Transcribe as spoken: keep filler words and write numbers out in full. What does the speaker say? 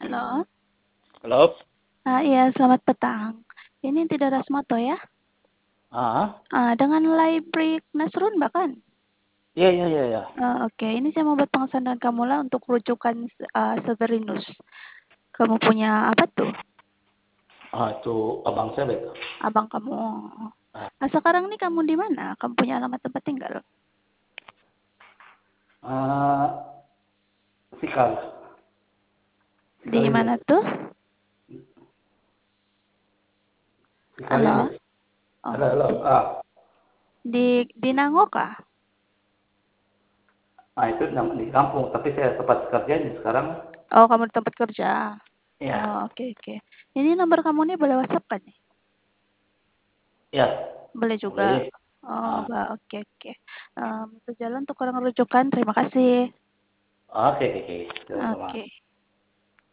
Halo? Halo? Ah, iya, selamat petang. Ini tidak Rasmoto ya? Ah, Ah, dengan Laibrik Nasrun bahkan? iya iya iya iya. Ah, Oke, ini saya mau buat pengesahan dengan kamu lah untuk rujukan uh, Severinus. Kamu punya apa tuh? Ah, itu abang saya itu. Abang kamu. Ah, Nah, sekarang nih kamu di mana? Kamu punya alamat tempat tinggal? ah, Sikal. Di Sikal mana ini. tuh? Sikal Halo? ini. Halo, Oh, halo. di Ah, di, di Nangokah? ah itu nama di kampung, tapi saya tempat kerjanya sekarang. Oh, kamu di tempat kerja. Oh, Ya, oke oke. Ini nomor kamu nih boleh WhatsApp kan nih? ya, Boleh juga. boleh. Oh, Ah, ba- oke oke. Um, sejalan untuk kurang rujukan. Terima kasih. oke oke oke. Sama-sama. Oke.